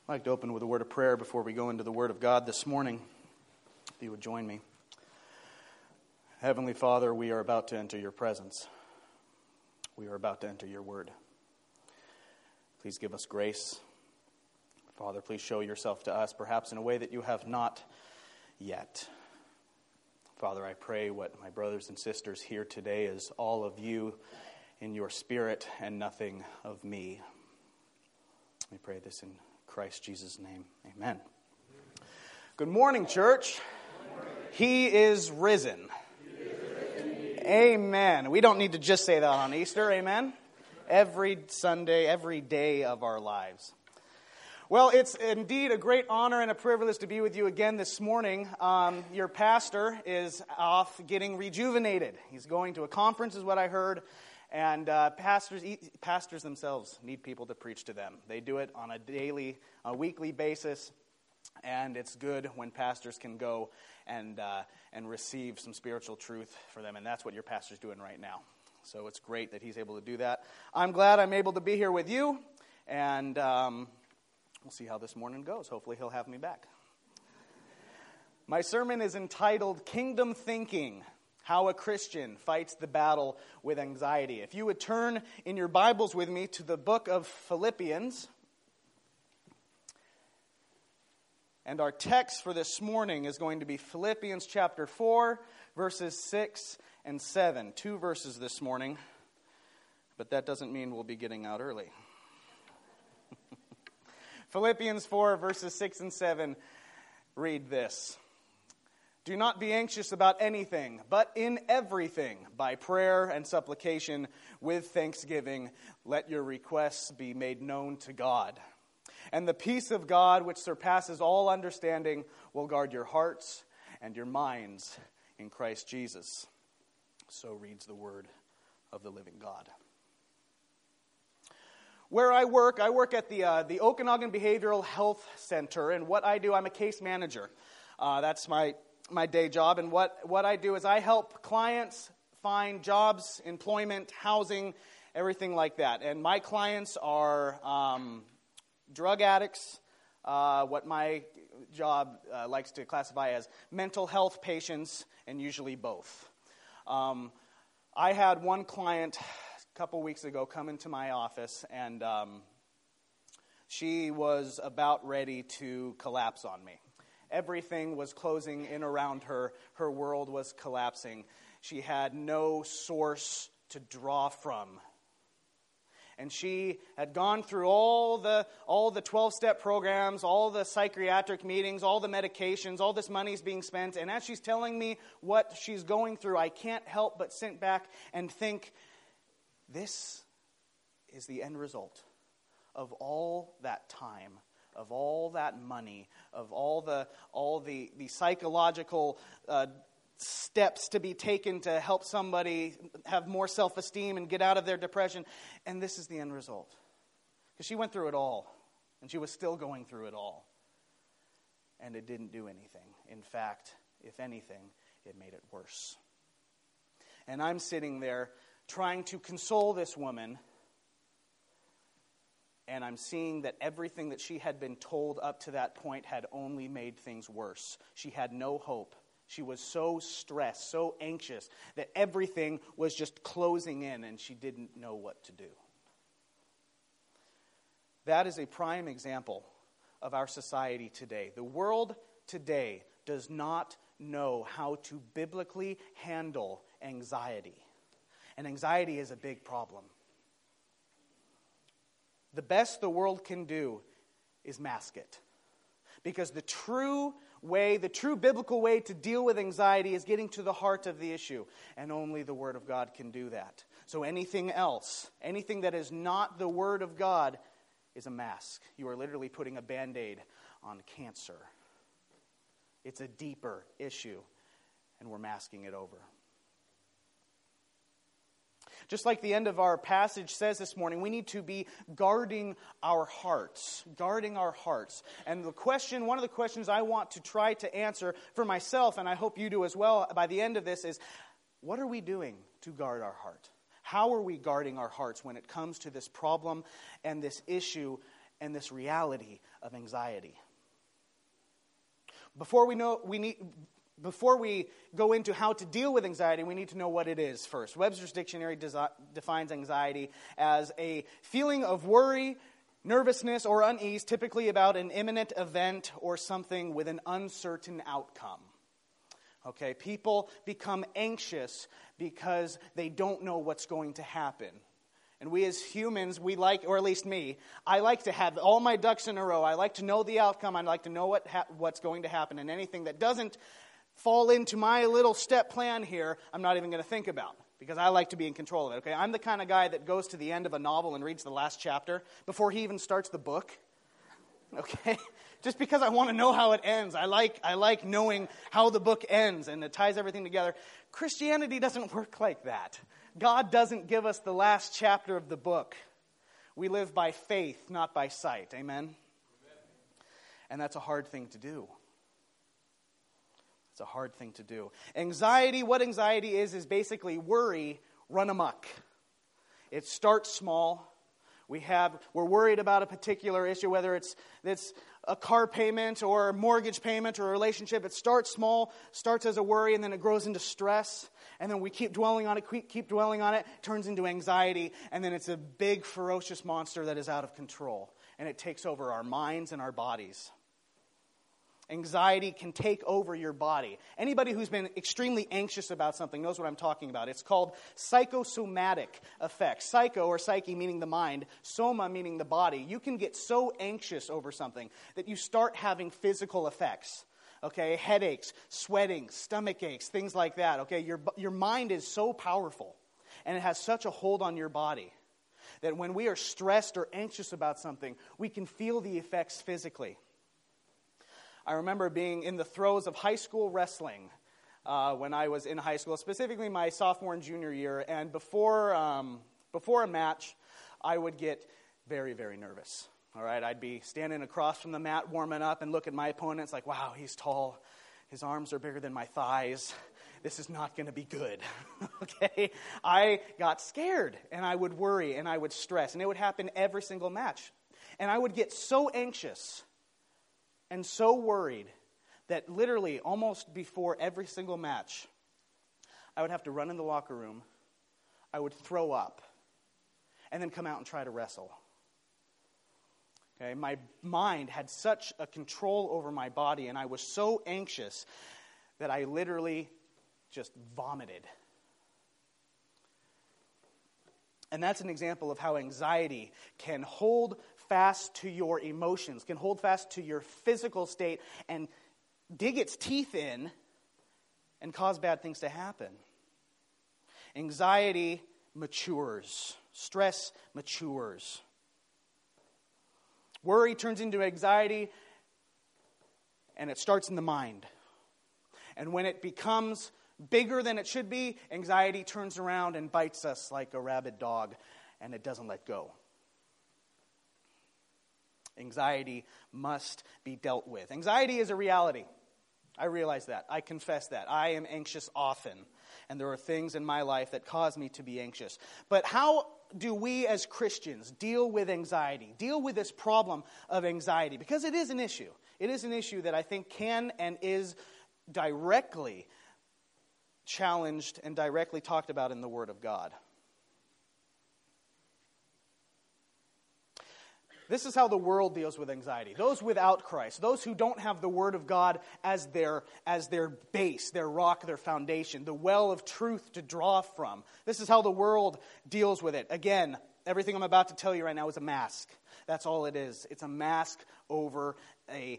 I'd like to open with a word of prayer before we go into the Word of God this morning. If you would join me. Heavenly Father, we are about to enter your presence. We are about to enter your Word. Please give us grace. Father, please show yourself to us, perhaps in a way that you have not yet. Father, I pray what my brothers and sisters hear today is all of you in your spirit and nothing of me. We pray this in Christ Jesus' name. Amen. Good morning, church. He is risen. Amen. We don't need to just say that on Easter. Amen. Every Sunday, every day of our lives. Well, it's indeed a great honor and a privilege to be with you again this morning. Your pastor is off getting rejuvenated. He's going to a conference, is what I heard. And pastors themselves need people to preach to them. They do it on a weekly basis, and it's good when pastors can go and receive some spiritual truth for them, and that's what your pastor's doing right now. So it's great that he's able to do that. I'm glad I'm able to be here with you, and we'll see how this morning goes. Hopefully he'll have me back. My sermon is entitled Kingdom Thinking: How a Christian Fights the Battle with Anxiety. If you would turn in your Bibles with me to the book of Philippians. And our text for this morning is going to be Philippians chapter 4, verses 6 and 7. 2 verses this morning, but that doesn't mean we'll be getting out early. Philippians 4, verses 6 and 7 read this. Do not be anxious about anything, but in everything, by prayer and supplication, with thanksgiving, let your requests be made known to God. And the peace of God, which surpasses all understanding, will guard your hearts and your minds in Christ Jesus. So reads the word of the living God. Where I work at the Okanagan Behavioral Health Center, and what I do, I'm a case manager. That's my day job, and what I do is I help clients find jobs, employment, housing, everything like that. And my clients are drug addicts, what my job likes to classify as mental health patients, and usually both. I had one client a couple weeks ago come into my office, and she was about ready to collapse on me. Everything was closing in around her. Her world was collapsing. She had no source to draw from. And she had gone through all the 12-step programs, all the psychiatric meetings, all the medications, all this money's being spent. And as she's telling me what she's going through, I can't help but sit back and think, this is the end result of all that time, of all that money, of all the psychological steps to be taken to help somebody have more self-esteem and get out of their depression. And this is the end result. Because she went through it all, and she was still going through it all. And it didn't do anything. In fact, if anything, it made it worse. And I'm sitting there trying to console this woman, and I'm seeing that everything that she had been told up to that point had only made things worse. She had no hope. She was so stressed, so anxious, that everything was just closing in, and she didn't know what to do. That is a prime example of our society today. The world today does not know how to biblically handle anxiety. And anxiety is a big problem. The best the world can do is mask it. Because the true biblical way to deal with anxiety is getting to the heart of the issue. And only the Word of God can do that. So anything else, anything that is not the Word of God, is a mask. You are literally putting a Band-Aid on cancer. It's a deeper issue, and we're masking it over. Just like the end of our passage says this morning, we need to be guarding our hearts. Guarding our hearts. And one of the questions I want to try to answer for myself, and I hope you do as well by the end of this, is what are we doing to guard our heart? How are we guarding our hearts when it comes to this problem and this issue and this reality of anxiety. Before we go into how to deal with anxiety, we need to know what it is first. Webster's Dictionary defines anxiety as a feeling of worry, nervousness, or unease, typically about an imminent event or something with an uncertain outcome. Okay, people become anxious because they don't know what's going to happen. And we as humans, we like, or at least me, I like to have all my ducks in a row. I like to know the outcome. I like to know what's going to happen. And anything that doesn't fall into my little step plan here, I'm not even going to think about, because I like to be in control of it. Okay, I'm the kind of guy that goes to the end of a novel and reads the last chapter before he even starts the book. Okay, just because I want to know how it ends. I like knowing how the book ends, and it ties everything together. Christianity doesn't work like that. God doesn't give us the last chapter of the book. We live by faith, not by sight. Amen? And that's a hard thing to do. It's a hard thing to do. Anxiety, what anxiety is basically worry run amok. It starts small. We're worried about a particular issue, whether it's a car payment or a mortgage payment or a relationship. It starts small, starts as a worry, and then it grows into stress. And then we keep dwelling on it, turns into anxiety, and then it's a big, ferocious monster that is out of control. And it takes over our minds and our bodies. Anxiety can take over your body. Anybody who's been extremely anxious about something knows what I'm talking about. It's called psychosomatic effects. Psycho, or psyche, meaning the mind. Soma, meaning the body. You can get so anxious over something that you start having physical effects. Okay, headaches, sweating, stomach aches, things like that. Okay, your mind is so powerful, and it has such a hold on your body that when we are stressed or anxious about something, we can feel the effects physically. I remember being in the throes of high school wrestling when I was in high school, specifically my sophomore and junior year. And before a match, I would get very, very nervous. All right, I'd be standing across from the mat warming up and look at my opponent. It's like, wow, he's tall. His arms are bigger than my thighs. This is not going to be good. Okay? I got scared, and I would worry, and I would stress. And it would happen every single match. And I would get so anxious and so worried that literally almost before every single match, I would have to run in the locker room. I would throw up and then come out and try to wrestle. Okay, my mind had such a control over my body, and I was so anxious that I literally just vomited. And that's an example of how anxiety can hold fast to your emotions, can hold fast to your physical state and dig its teeth in and cause bad things to happen. Anxiety matures. Stress matures. Worry turns into anxiety, and it starts in the mind. And when it becomes bigger than it should be, anxiety turns around and bites us like a rabid dog, and it doesn't let go. Anxiety must be dealt with. Anxiety is a reality. I realize that. I confess that. I am anxious often, and there are things in my life that cause me to be anxious. But how do we as Christians deal with anxiety, deal with this problem of anxiety? Because it is an issue. It is an issue that I think can and is directly challenged and directly talked about in the Word of God. This is how the world deals with anxiety. Those without Christ, those who don't have the Word of God as their base, their rock, their foundation, the well of truth to draw from. This is how the world deals with it. Again, everything I'm about to tell you right now is a mask. That's all it is. It's a mask over an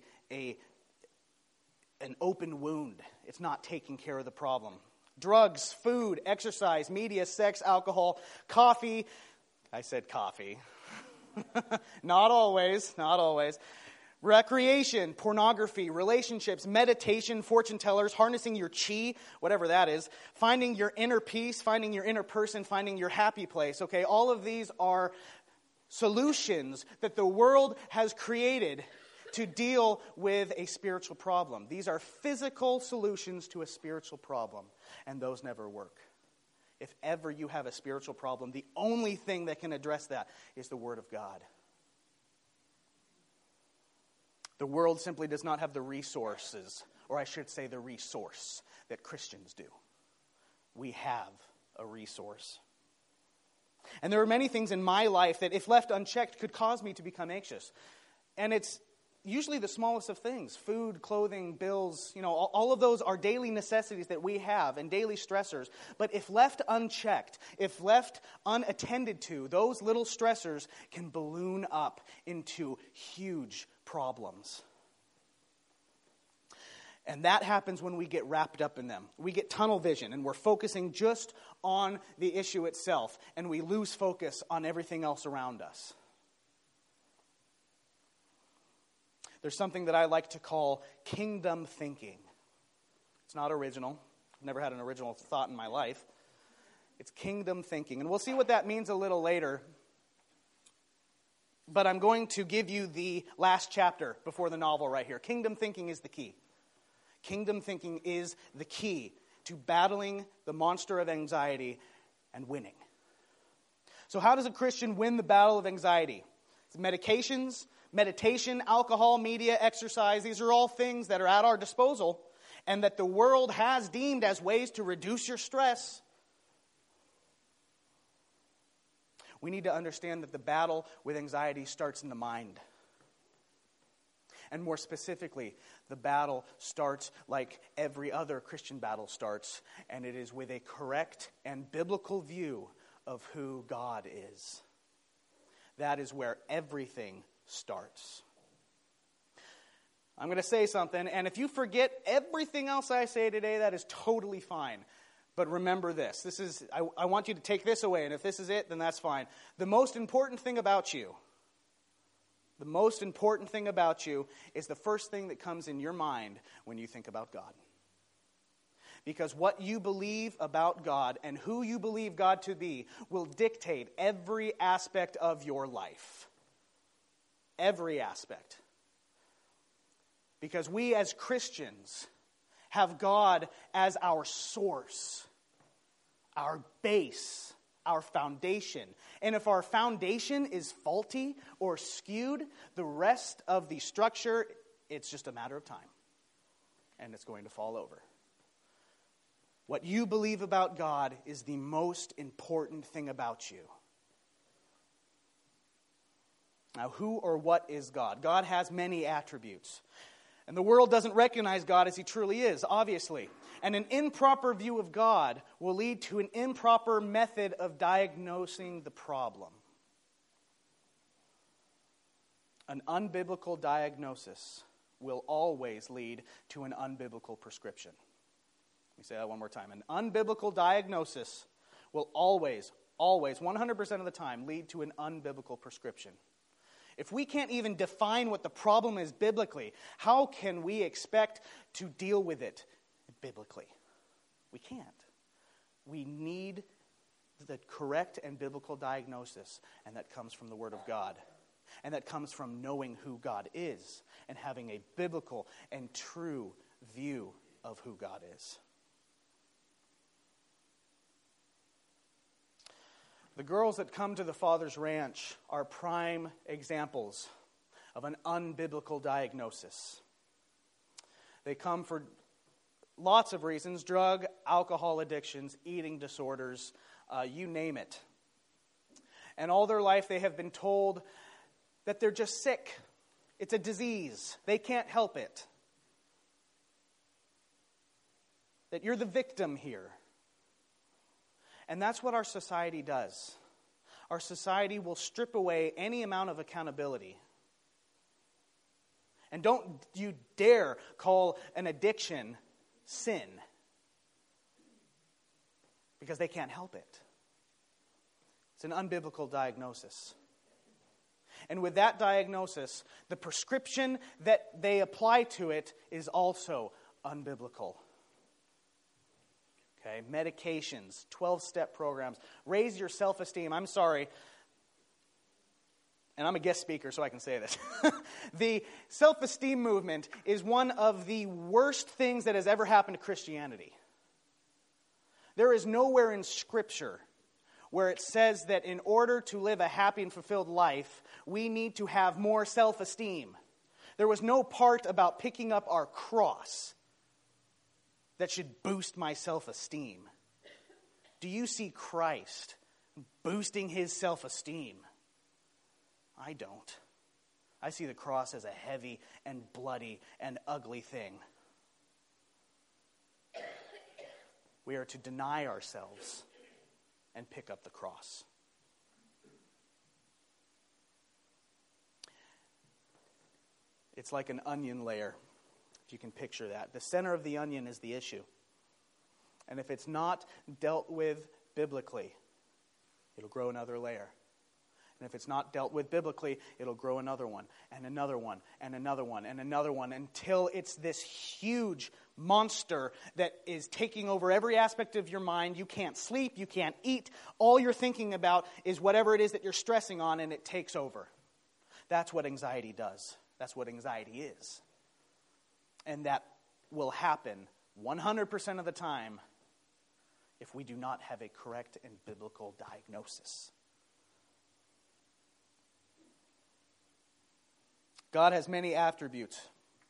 open wound. It's not taking care of the problem. Drugs, food, exercise, media, sex, alcohol, coffee. I said coffee. Not always. Recreation, pornography, relationships, meditation, fortune tellers, harnessing your chi, whatever that is, finding your inner peace, finding your inner person, finding your happy place. Okay, all of these are solutions that the world has created to deal with a spiritual problem. These are physical solutions to a spiritual problem, and those never work. If ever you have a spiritual problem, the only thing that can address that is the Word of God. The world simply does not have the resources, or I should say the resource, that Christians do. We have a resource. And there are many things in my life that, if left unchecked, could cause me to become anxious. And it's usually the smallest of things. Food, clothing, bills, all of those are daily necessities that we have and daily stressors. But if left unchecked, if left unattended to, those little stressors can balloon up into huge problems. And that happens when we get wrapped up in them. We get tunnel vision, and we're focusing just on the issue itself, and we lose focus on everything else around us. There's something that I like to call kingdom thinking. It's not original. I've never had an original thought in my life. It's kingdom thinking. And we'll see what that means a little later. But I'm going to give you the last chapter before the novel right here. Kingdom thinking is the key. Kingdom thinking is the key to battling the monster of anxiety and winning. So how does a Christian win the battle of anxiety? It's medications, meditation, alcohol, media, exercise. These are all things that are at our disposal and that the world has deemed as ways to reduce your stress. We need to understand that the battle with anxiety starts in the mind. And more specifically, the battle starts like every other Christian battle starts, and it is with a correct and biblical view of who God is. That is where everything starts. I'm going to say something, and if you forget everything else I say today, that is totally fine. But remember this. I want you to take this away, and if this is it, then that's fine. The most important thing about you is the first thing that comes in your mind when you think about God. Because what you believe about God and who you believe God to be will dictate every aspect of your life. Every aspect. Because we as Christians have God as our source, our base, our foundation. And if our foundation is faulty or skewed, the rest of the structure, it's just a matter of time. And it's going to fall over. What you believe about God is the most important thing about you. Now, who or what is God? God has many attributes. And the world doesn't recognize God as he truly is, obviously. And an improper view of God will lead to an improper method of diagnosing the problem. An unbiblical diagnosis will always lead to an unbiblical prescription. Let me say that one more time. An unbiblical diagnosis will always, 100% of the time, lead to an unbiblical prescription. If we can't even define what the problem is biblically, how can we expect to deal with it biblically? We can't. We need the correct and biblical diagnosis, and that comes from the Word of God. And that comes from knowing who God is and having a biblical and true view of who God is. The girls that come to the Father's Ranch are prime examples of an unbiblical diagnosis. They come for lots of reasons: drug, alcohol addictions, eating disorders, you name it. And all their life they have been told that they're just sick. It's a disease. They can't help it. That you're the victim here. And that's what our society does. Our society will strip away any amount of accountability. And don't you dare call an addiction sin. Because they can't help it. It's an unbiblical diagnosis. And with that diagnosis, the prescription that they apply to it is also unbiblical. Okay, medications, 12-step programs, raise your self-esteem. I'm sorry, and I'm a guest speaker, so I can say this. The self-esteem movement is one of the worst things that has ever happened to Christianity. There is nowhere in Scripture where it says that in order to live a happy and fulfilled life, we need to have more self-esteem. There was no part about picking up our cross that should boost my self-esteem. Do you see Christ boosting his self-esteem? I don't. I see the cross as a heavy and bloody and ugly thing. We are to deny ourselves and pick up the cross. It's like an onion layer, if you can picture that. The center of the onion is the issue. And if it's not dealt with biblically, it'll grow another layer. And if it's not dealt with biblically, it'll grow another one, and another one, and another one, and another one, until it's this huge monster that is taking over every aspect of your mind. You can't sleep, you can't eat. All you're thinking about is whatever it is that you're stressing on, and it takes over. That's what anxiety does. That's what anxiety is. And that will happen 100% of the time if we do not have a correct and biblical diagnosis. God has many attributes.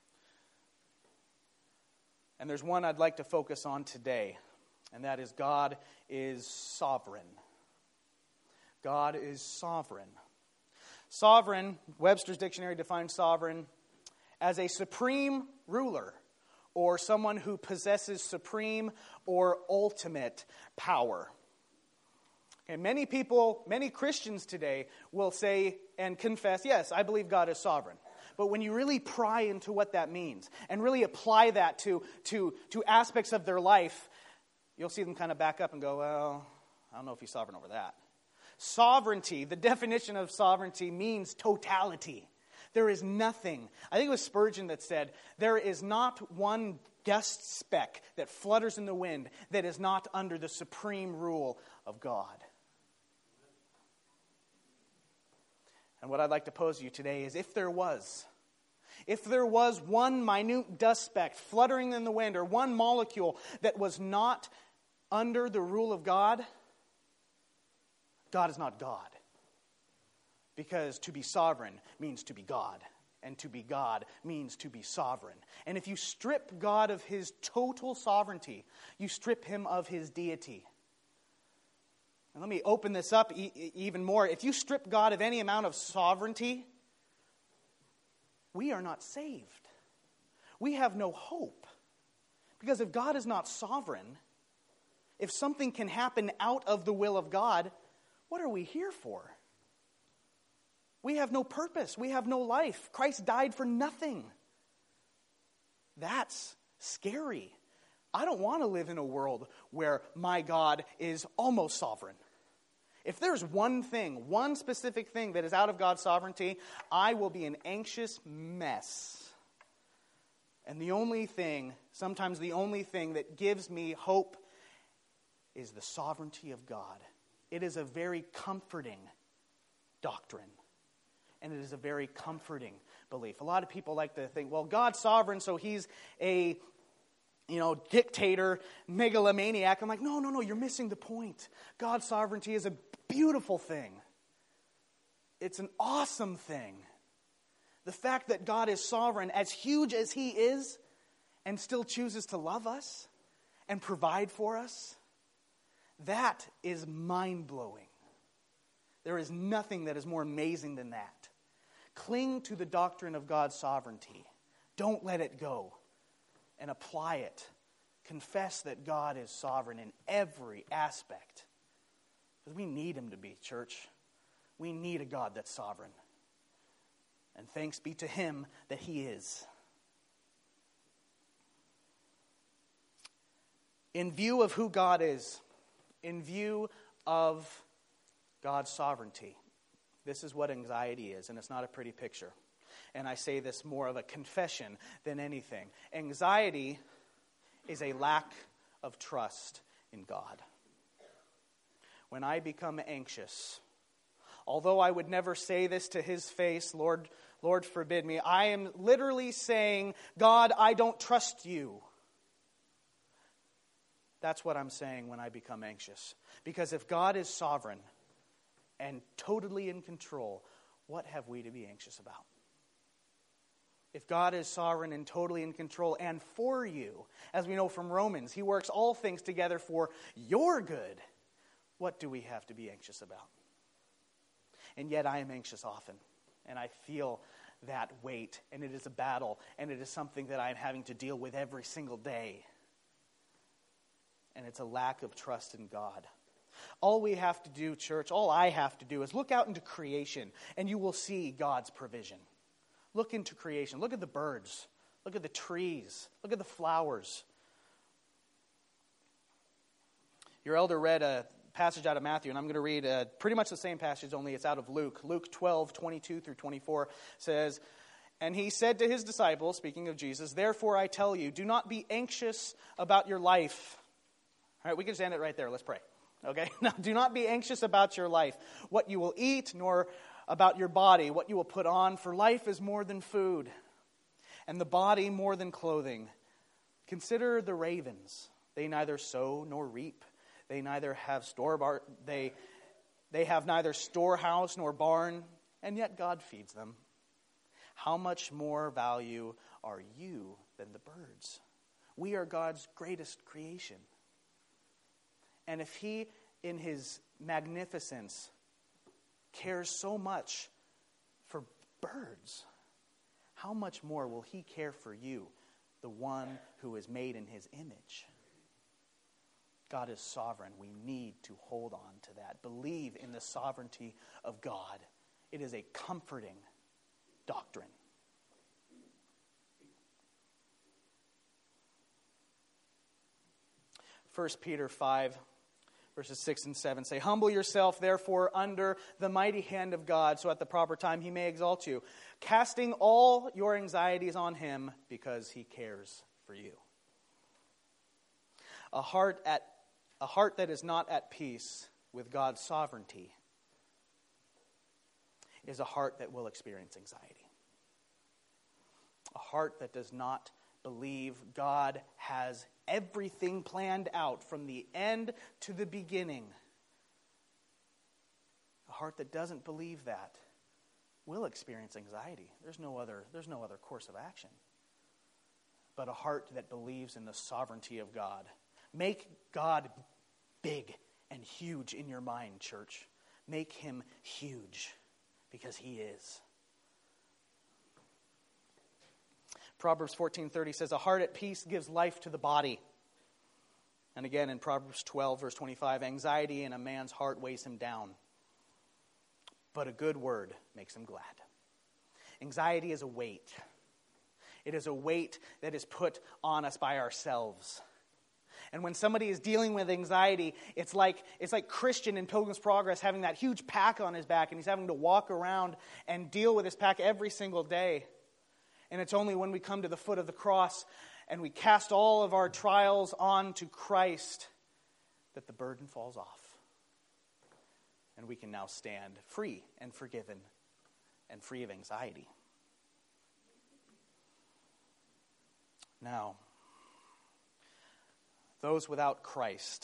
And there's one I'd like to focus on today, and that is God is sovereign. God is sovereign. Sovereign, Webster's dictionary defines sovereign as a supreme ruler, or someone who possesses supreme or ultimate power. And many people, many Christians today will say and confess, yes, I believe God is sovereign. But when you really pry into what that means and really apply that to aspects of their life, you'll see them kind of back up and go, well, I don't know if he's sovereign over that. Sovereignty, the definition of sovereignty means totality. There is nothing. I think it was Spurgeon that said, there is not one dust speck that flutters in the wind that is not under the supreme rule of God. And what I'd like to pose to you today is if there was one minute dust speck fluttering in the wind, or one molecule that was not under the rule of God, God is not God. Because to be sovereign means to be God. And to be God means to be sovereign. And if you strip God of his total sovereignty, you strip him of his deity. And let me open this up even more. If you strip God of any amount of sovereignty, we are not saved. We have no hope. Because if God is not sovereign, if something can happen out of the will of God, what are we here for? We have no purpose. We have no life. Christ died for nothing. That's scary. I don't want to live in a world where my God is almost sovereign. If there's one thing, one specific thing that is out of God's sovereignty, I will be an anxious mess. And sometimes the only thing that gives me hope is the sovereignty of God. It is a very comforting doctrine. And it is a very comforting belief. A lot of people like to think, well, God's sovereign, so he's a dictator, megalomaniac. I'm like, no, you're missing the point. God's sovereignty is a beautiful thing. It's an awesome thing. The fact that God is sovereign, as huge as he is, and still chooses to love us and provide for us, that is mind-blowing. There is nothing that is more amazing than that. Cling to the doctrine of God's sovereignty. Don't let it go. And apply it. Confess that God is sovereign in every aspect. Because we need him to be, church. We need a God that's sovereign. And thanks be to him that he is. In view of who God is, in view of God's sovereignty, this is what anxiety is, and it's not a pretty picture. And I say this more of a confession than anything. Anxiety is a lack of trust in God. When I become anxious, although I would never say this to his face, Lord forbid me, I am literally saying, God, I don't trust you. That's what I'm saying when I become anxious. Because if God is sovereign and totally in control, what have we to be anxious about? if God is sovereign and totally in control and for you, as we know from Romans, he works all things together for your good, what do we have to be anxious about? And yet I am anxious often, and I feel that weight, and it is a battle, and it is something that I am having to deal with every single day. And it's a lack of trust in God. All we have to do, church, all I have to do is look out into creation, and you will see God's provision. Look into creation. Look at the birds. Look at the trees. Look at the flowers. Your elder read a passage out of Matthew, and I'm going to read pretty much the same passage, only it's out of Luke. Luke 12, 22 through 24 says, "And he said to his disciples," speaking of Jesus, "Therefore I tell you, do not be anxious about your life." All right, we can stand it right there. Let's pray. Okay? Now, do not be anxious about your life, what you will eat, nor about your body, what you will put on, for life is more than food, and the body more than clothing. Consider the ravens. They neither sow nor reap. They neither have they have neither storehouse nor barn, and yet God feeds them. How much more value are you than the birds? We are God's greatest creation. And if he, in his magnificence, cares so much for birds, how much more will he care for you, the one who is made in his image? God is sovereign. We need to hold on to that. Believe in the sovereignty of God. It is a comforting doctrine. First Peter 5, verses 6 and 7 say, "Humble yourself, therefore, under the mighty hand of God, so at the proper time he may exalt you, casting all your anxieties on him, because he cares for you." A heart that is not at peace with God's sovereignty is a heart that will experience anxiety. A heart that does not believe God has everything planned out from the end to the beginning. A heart that doesn't believe that will experience anxiety. There's no other course of action. But a heart that believes in the sovereignty of God. Make God big and huge in your mind, church. Make him huge, because he is. Proverbs 14:30 says, "A heart at peace gives life to the body." And again in Proverbs 12, verse 25, "Anxiety in a man's heart weighs him down, but a good word makes him glad." Anxiety is a weight. It is a weight that is put on us by ourselves. And when somebody is dealing with anxiety, it's like Christian in Pilgrim's Progress having that huge pack on his back, and he's having to walk around and deal with his pack every single day. And it's only when we come to the foot of the cross and we cast all of our trials onto Christ that the burden falls off. And we can now stand free and forgiven and free of anxiety. Now, those without Christ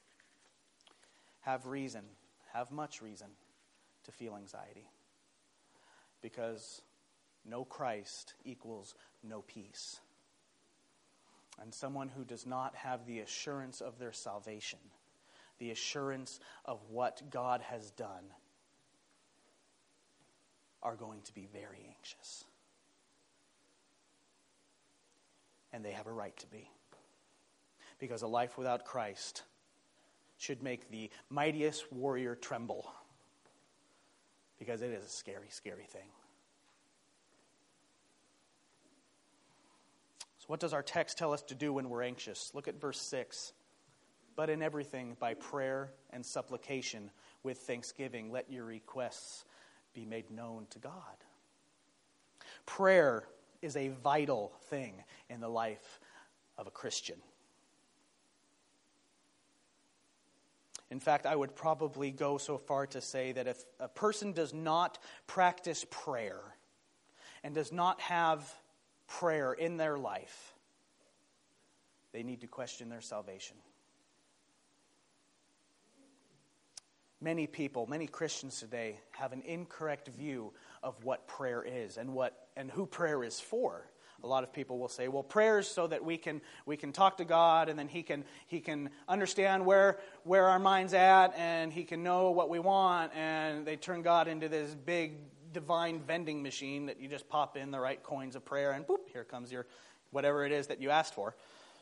have much reason to feel anxiety. Because no Christ equals no peace. And someone who does not have the assurance of their salvation, the assurance of what God has done, are going to be very anxious. And they have a right to be. Because a life without Christ should make the mightiest warrior tremble. Because it is a scary, scary thing. So what does our text tell us to do when we're anxious? Look at verse 6. "But in everything, by prayer and supplication, with thanksgiving, let your requests be made known to God." Prayer is a vital thing in the life of a Christian. In fact, I would probably go so far to say that if a person does not practice prayer and does not have prayer in their life, they need to question their salvation. Many people, many Christians today have an incorrect view of what prayer is and who prayer is for. A lot of people will say, well, prayer is so that we can talk to God, and then He can understand where our mind's at, and He can know what we want, and they turn God into this big divine vending machine that you just pop in the right coins of prayer, and boop, here comes your whatever it is that you asked for.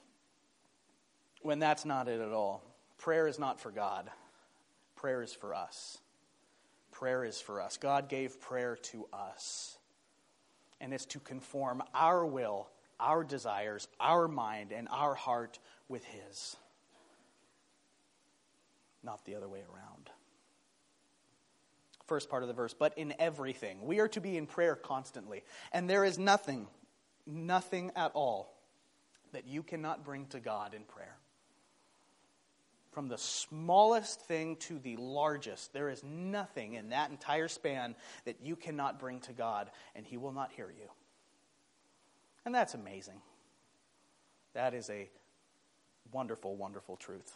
When that's not it at all. Prayer is not for God. Prayer is for us. Prayer is for us. God gave prayer to us. And it's to conform our will, our desires, our mind, and our heart with His. Not the other way around. First part of the verse, but in everything. We are to be in prayer constantly. And there is nothing at all that you cannot bring to God in prayer. From the smallest thing to the largest, there is nothing in that entire span that you cannot bring to God, and He will not hear you. And that's amazing. That is a wonderful, wonderful truth.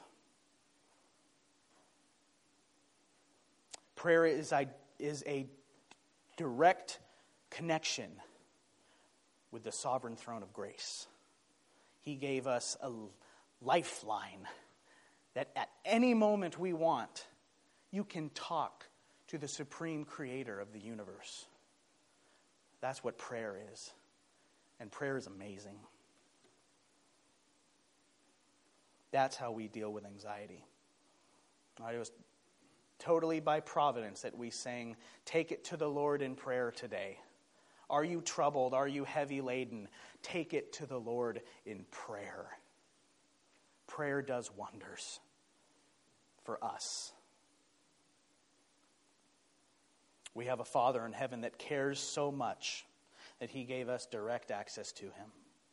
Prayer is a direct connection with the sovereign throne of grace. He gave us a lifeline that at any moment we want, you can talk to the supreme creator of the universe. That's what prayer is. And prayer is amazing. That's how we deal with anxiety. It was totally by providence that we sang, "Take it to the Lord in prayer today." Are you troubled? Are you heavy laden? Take it to the Lord in prayer. Prayer does wonders for us. We have a Father in heaven that cares so much that He gave us direct access to Him.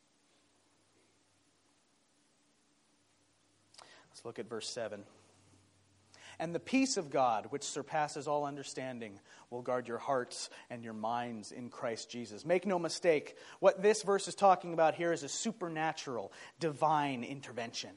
Let's look at verse 7. And the peace of God, which surpasses all understanding, will guard your hearts and your minds in Christ Jesus. Make no mistake, what this verse is talking about here is a supernatural, divine intervention.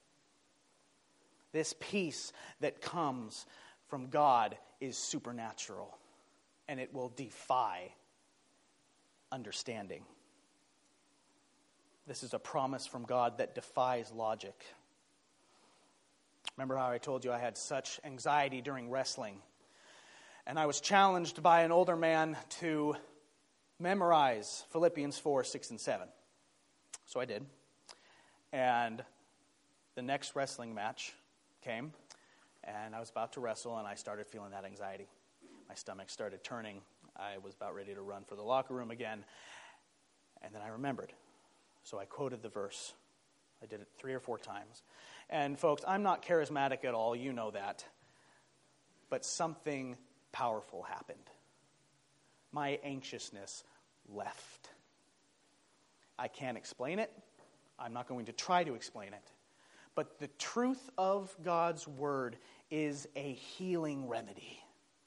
This peace that comes from God is supernatural, and it will defy understanding. This is a promise from God that defies logic. Remember how I told you I had such anxiety during wrestling? And I was challenged by an older man to memorize Philippians 4, 6, and 7. So I did. And the next wrestling match came, and I was about to wrestle, and I started feeling that anxiety. My stomach started turning. I was about ready to run for the locker room again. And then I remembered. So I quoted the verse. I did it 3 or 4 times. And folks, I'm not charismatic at all, you know that. But something powerful happened. My anxiousness left. I can't explain it. I'm not going to try to explain it. But the truth of God's word is a healing remedy.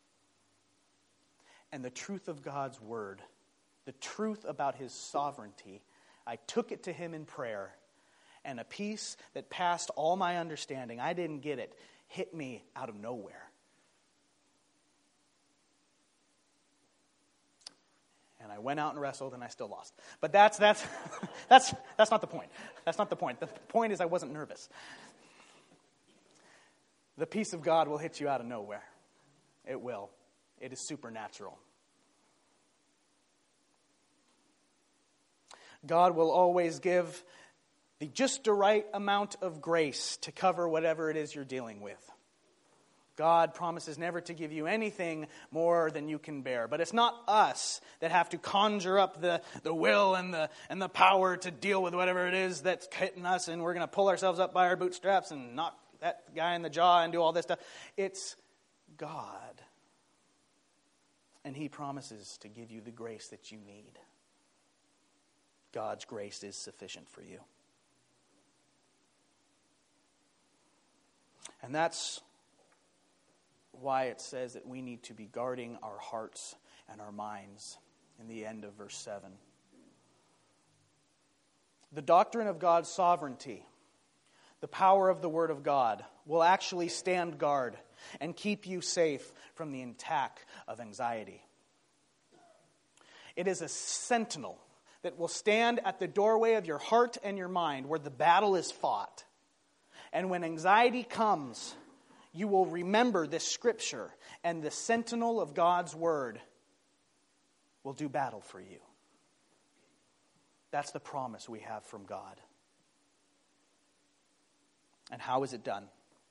And the truth of God's word, the truth about His sovereignty, I took it to Him in prayer. And a peace that passed all my understanding, I didn't get it, hit me out of nowhere. And I went out and wrestled, and I still lost. But that's not the point. That's not the point. The point is I wasn't nervous. The peace of God will hit you out of nowhere. It will. It is supernatural. God will always give the just the right amount of grace to cover whatever it is you're dealing with. God promises never to give you anything more than you can bear. But it's not us that have to conjure up the will and the power to deal with whatever it is that's hitting us, and we're going to pull ourselves up by our bootstraps and knock that guy in the jaw and do all this stuff. It's God. And He promises to give you the grace that you need. God's grace is sufficient for you. And that's why it says that we need to be guarding our hearts and our minds in the end of verse 7. The doctrine of God's sovereignty, The power of the Word of God will actually stand guard and keep you safe from the attack of anxiety. It is a sentinel that will stand at the doorway of your heart and your mind where the battle is fought. And when anxiety comes, you will remember this scripture, and the sentinel of God's Word will do battle for you. That's the promise we have from God. And how is it done?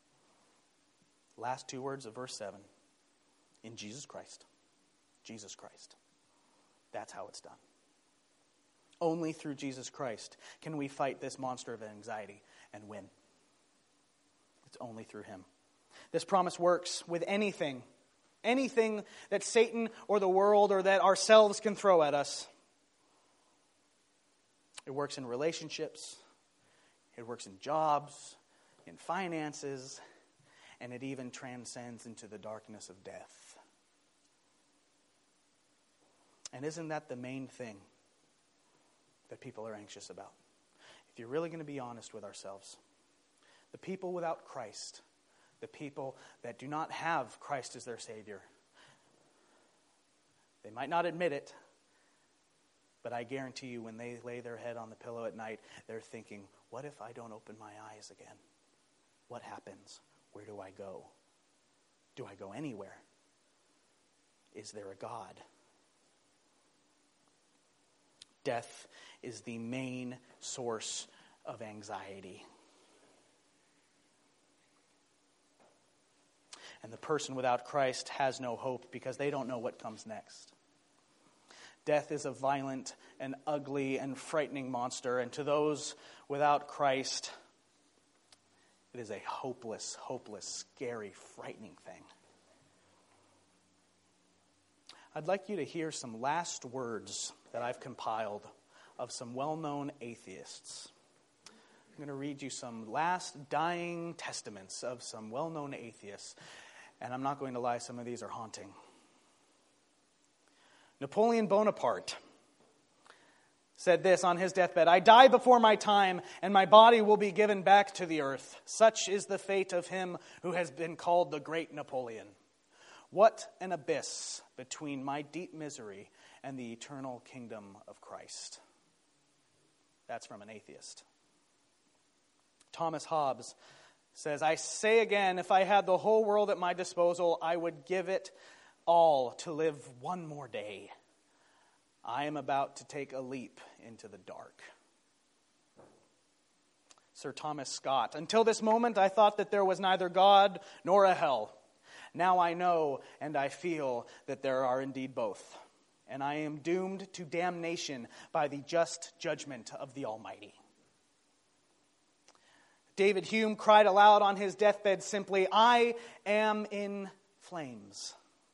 Last two words of verse 7. In Jesus Christ. Jesus Christ. That's how it's done. Only through Jesus Christ can we fight this monster of anxiety and win. It's only through Him. This promise works with anything that Satan or the world or that ourselves can throw at us. It works in relationships. It works in jobs, in finances, and it even transcends into the darkness of death. And isn't that the main thing that people are anxious about? If you're really going to be honest with ourselves, the people without Christ, the people that do not have Christ as their Savior, they might not admit it, but I guarantee you when they lay their head on the pillow at night, they're thinking, what if I don't open my eyes again? What happens? Where do I go? Do I go anywhere? Is there a God? Death is the main source of anxiety. And the person without Christ has no hope because they don't know what comes next. Death is a violent and ugly and frightening monster, and to those without Christ, it is a hopeless, scary, frightening thing. I'd like you to hear some last words that I've compiled of some well-known atheists. I'm going to read you some last dying testaments of some well-known atheists. And I'm not going to lie, some of these are haunting. Napoleon Bonaparte said this on his deathbed: I die before my time, and my body will be given back to the earth. Such is the fate of him who has been called the great Napoleon. What an abyss between my deep misery and the eternal kingdom of Christ. That's from an atheist. Thomas Hobbes says, I say again, if I had the whole world at my disposal, I would give it all to live one more day. I am about to take a leap into the dark. Sir Thomas Scott, until this moment I thought that there was neither God nor a hell. Now I know and I feel that there are indeed both. And I am doomed to damnation by the just judgment of the Almighty. David Hume cried aloud on his deathbed simply, I am in flames.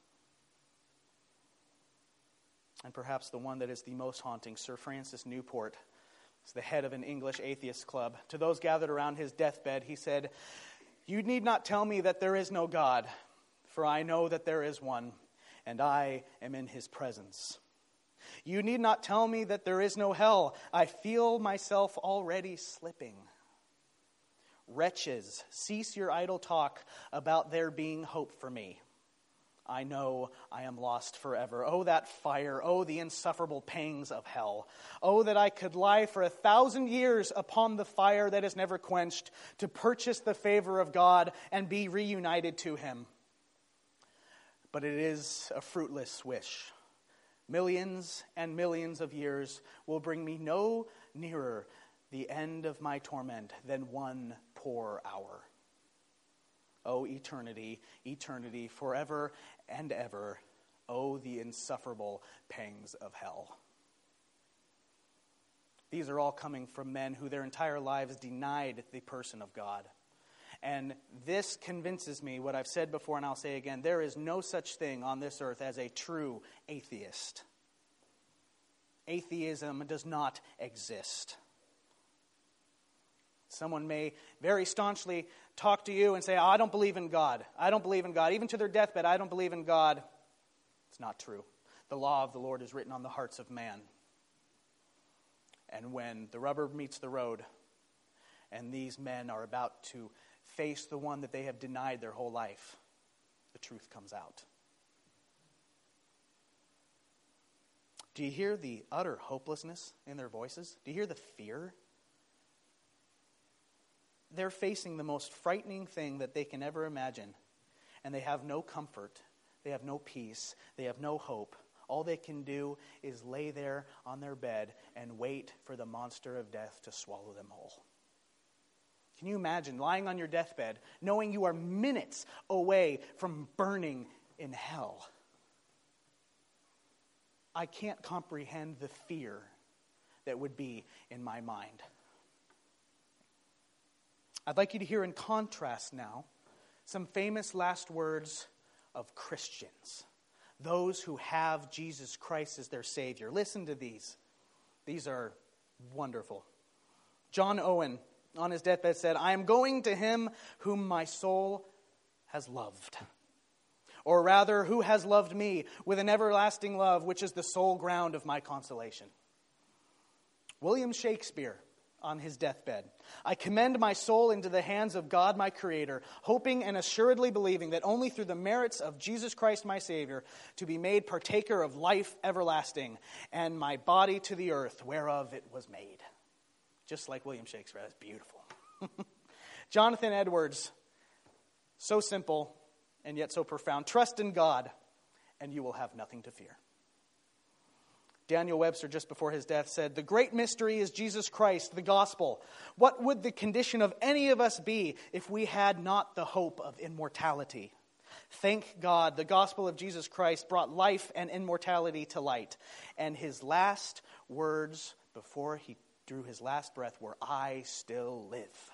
And perhaps the one that is the most haunting, Sir Francis Newport, is the head of an English atheist club. To those gathered around his deathbed, he said, you need not tell me that there is no God, for I know that there is one, and I am in his presence. You need not tell me that there is no hell. I feel myself already slipping. Wretches, cease your idle talk about there being hope for me. I know I am lost forever. Oh, that fire. Oh, the insufferable pangs of hell. Oh, that I could lie for 1,000 years upon the fire that is never quenched to purchase the favor of God and be reunited to him. But it is a fruitless wish. Millions and millions of years will bring me no nearer the end of my torment than one poor hour. Oh, eternity, eternity, forever and ever. Oh, the insufferable pangs of hell. These are all coming from men who their entire lives denied the person of God. And this convinces me, what I've said before and I'll say again, there is no such thing on this earth as a true atheist. Atheism does not exist. Someone may very staunchly talk to you and say, I don't believe in God. I don't believe in God. Even to their deathbed, I don't believe in God. It's not true. The law of the Lord is written on the hearts of man. And when the rubber meets the road And these men are about to face the one that they have denied their whole life. The truth comes out. Do you hear the utter hopelessness in their voices? Do you hear the fear? They're facing the most frightening thing that they can ever imagine. And they have no comfort. They have no peace. They have no hope. All they can do is lay there on their bed and wait for the monster of death to swallow them whole. Can you imagine lying on your deathbed, knowing you are minutes away from burning in hell? I can't comprehend the fear that would be in my mind. I'd like you to hear in contrast now some famous last words of Christians, those who have Jesus Christ as their Savior. Listen to these. These are wonderful. John Owen, on his deathbed, said, "I am going to him whom my soul has loved. Or rather, who has loved me with an everlasting love, which is the sole ground of my consolation." William Shakespeare, on his deathbed, "I commend my soul into the hands of God my Creator, hoping and assuredly believing that only through the merits of Jesus Christ my Savior to be made partaker of life everlasting, and my body to the earth whereof it was made." Just like William Shakespeare. That's beautiful. Jonathan Edwards, so simple and yet so profound. "Trust in God, and you will have nothing to fear." Daniel Webster, just before his death, said, "The great mystery is Jesus Christ, the gospel. What would the condition of any of us be if we had not the hope of immortality? Thank God, the gospel of Jesus Christ brought life and immortality to light. And his last words before he drew his last breath were, 'I still live.'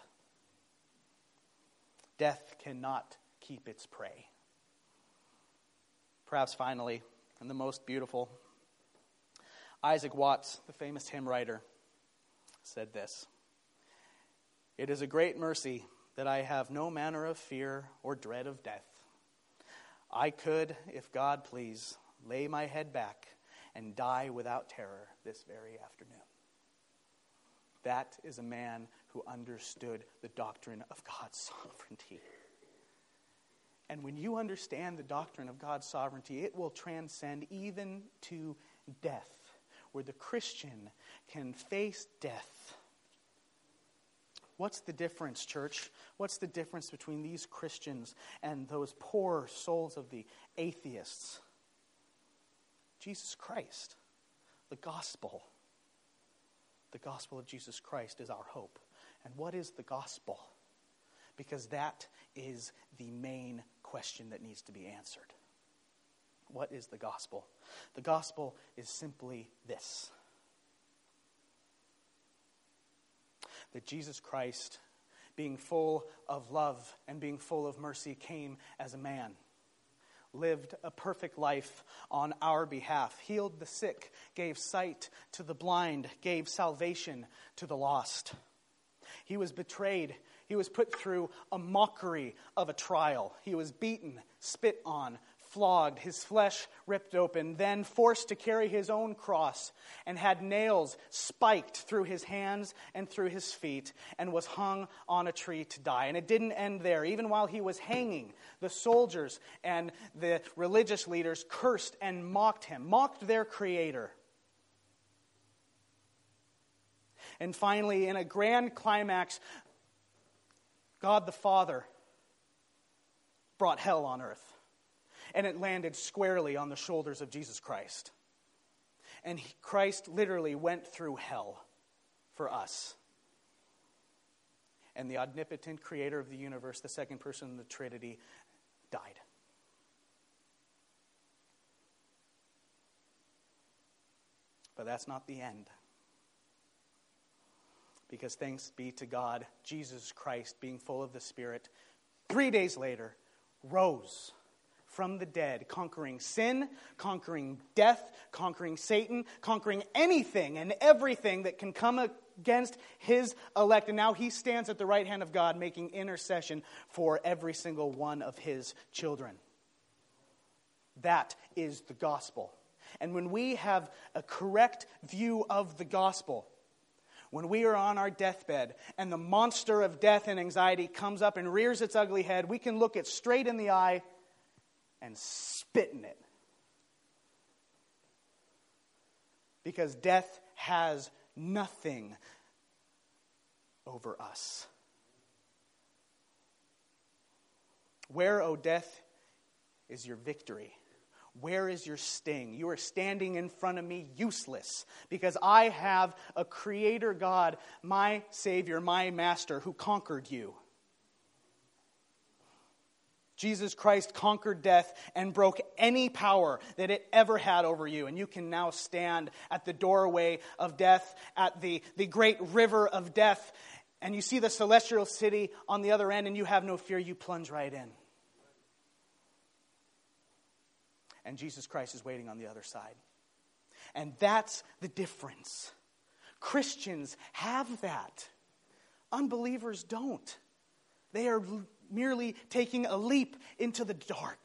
Death cannot keep its prey." Perhaps finally, and the most beautiful, Isaac Watts, the famous hymn writer, said this: "It is a great mercy that I have no manner of fear or dread of death. I could, if God please, lay my head back and die without terror this very afternoon." That is a man who understood the doctrine of God's sovereignty. And when you understand the doctrine of God's sovereignty, it will transcend even to death, where the Christian can face death. What's the difference, church? What's the difference between these Christians and those poor souls of the atheists? Jesus Christ, the gospel. The gospel of Jesus Christ is our hope. And what is the gospel? Because that is the main question that needs to be answered. What is the gospel? The gospel is simply this: that Jesus Christ, being full of love and being full of mercy, came as a man, lived a perfect life on our behalf, healed the sick, gave sight to the blind, gave salvation to the lost. He was betrayed. He was put through a mockery of a trial. He was beaten, spit on, flogged, his flesh ripped open, then forced to carry his own cross, and had nails spiked through his hands and through his feet, and was hung on a tree to die. And it didn't end there. Even while he was hanging, the soldiers and the religious leaders cursed and mocked him, mocked their Creator. And finally, in a grand climax, God the Father brought hell on earth. And it landed squarely on the shoulders of Jesus Christ. And Christ literally went through hell for us. And the omnipotent creator of the universe, the second person of the Trinity, died. But that's not the end. Because thanks be to God, Jesus Christ, being full of the Spirit, 3 days later, rose from the dead, conquering sin, conquering death, conquering Satan, conquering anything and everything that can come against his elect. And now he stands at the right hand of God, making intercession for every single one of his children. That is the gospel. And when we have a correct view of the gospel, When we are on our deathbed and the monster of death and anxiety comes up and rears its ugly head, we can look it straight in the eye and spit in it. Because death has nothing over us. Where, O death, is your victory? Where is your sting? You are standing in front of me useless because I have a creator God, my Savior, my Master, who conquered you. Jesus Christ conquered death and broke any power that it ever had over you. And you can now stand at the doorway of death, at the great river of death, and you see the celestial city on the other end, and you have no fear. You plunge right in. And Jesus Christ is waiting on the other side. And that's the difference. Christians have that. Unbelievers don't. They are merely taking a leap into the dark.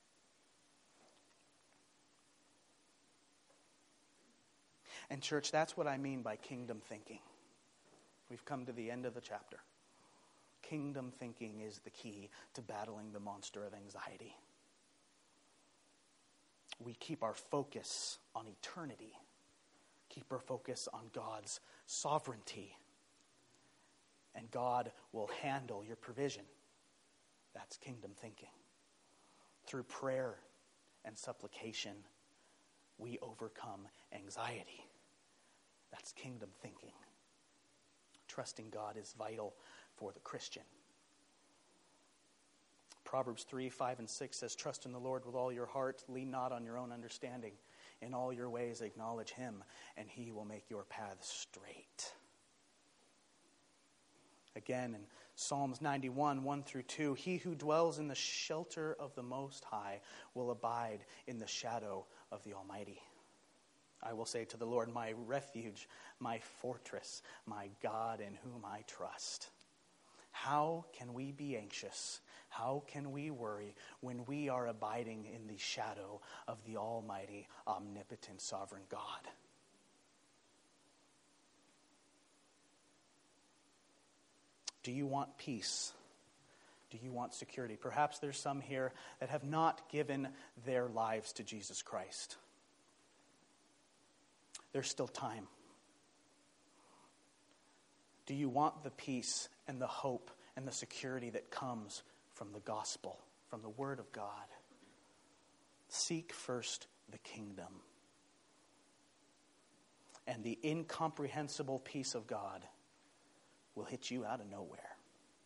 And church, that's what I mean by kingdom thinking. We've come to the end of the chapter. Kingdom thinking is the key to battling the monster of anxiety. We keep our focus on eternity. Keep our focus on God's sovereignty. And God will handle your provision. That's kingdom thinking. Through prayer and supplication, we overcome anxiety. That's kingdom thinking. Trusting God is vital for the Christian. Proverbs 3, 5, and 6 says, trust in the Lord with all your heart. Lean not on your own understanding. In all your ways acknowledge him, and he will make your paths straight. Again, in Psalms 91, 1 through 2, he who dwells in the shelter of the Most High will abide in the shadow of the Almighty. I will say to the Lord, my refuge, my fortress, my God in whom I trust. How can we be anxious? How can we worry when we are abiding in the shadow of the Almighty, omnipotent, sovereign God? Do you want peace? Do you want security? Perhaps there's some here that have not given their lives to Jesus Christ. There's still time. Do you want the peace and the hope and the security that comes from the gospel, from the Word of God? Seek first the kingdom. And the incomprehensible peace of God will hit you out of nowhere.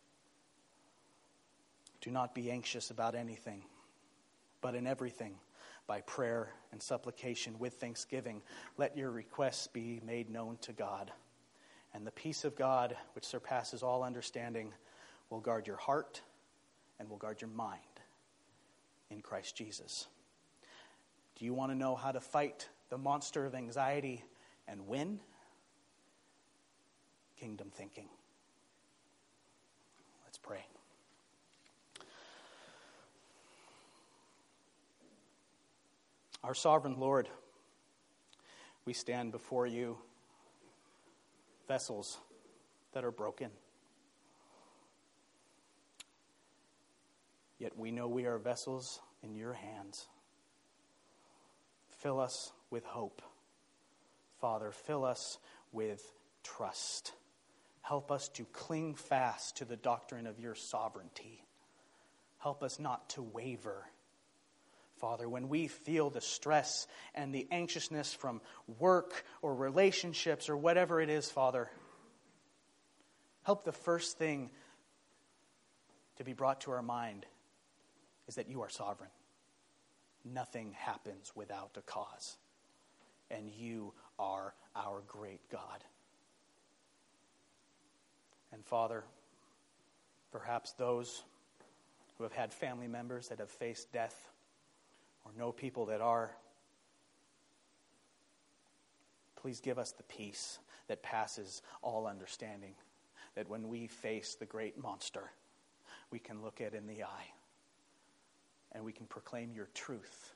Do not be anxious about anything, but in everything, by prayer and supplication with thanksgiving, let your requests be made known to God. And the peace of God, which surpasses all understanding, will guard your heart and will guard your mind in Christ Jesus. Do you want to know how to fight the monster of anxiety and win? Kingdom thinking. Let's pray. Our sovereign Lord, we stand before you, vessels that are broken. Yet we know we are vessels in your hands. Fill us with hope. Father, fill us with trust. Help us to cling fast to the doctrine of your sovereignty. Help us not to waver. Father, when we feel the stress and the anxiousness from work or relationships or whatever it is, Father, help the first thing to be brought to our mind is that you are sovereign. Nothing happens without a cause. And you are our great God. And Father, perhaps those who have had family members that have faced death or know people that are, please give us the peace that passes all understanding, that when we face the great monster, we can look it in the eye and we can proclaim your truth,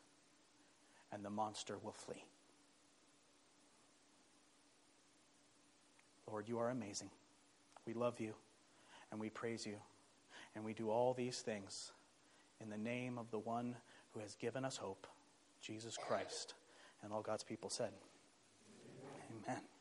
and the monster will flee. Lord, you are amazing. We love you, and we praise you, and we do all these things in the name of the one who has given us hope, Jesus Christ. And all God's people said, Amen.